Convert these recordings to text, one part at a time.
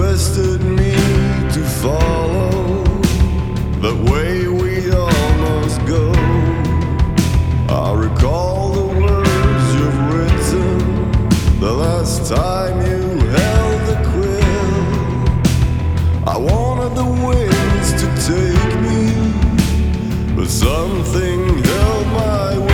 requested me to follow the way we all must go. I recall the words you've written the last time you held the quill. I wanted the winds to take me, but something held my will.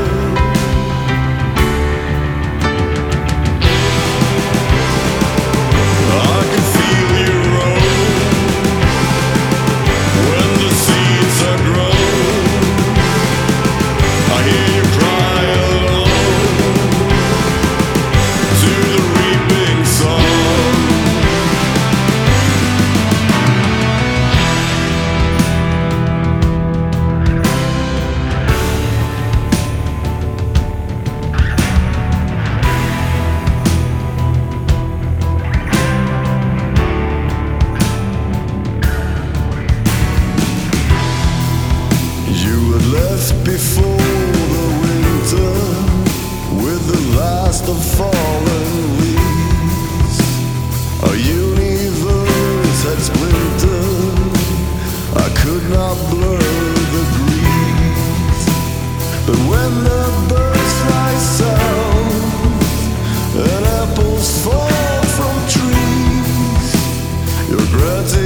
Before the winter, with the last of fallen leaves, our universe had splintered. I could not blur the breeze, but when the birds fly south and apples fall from trees, your gratitude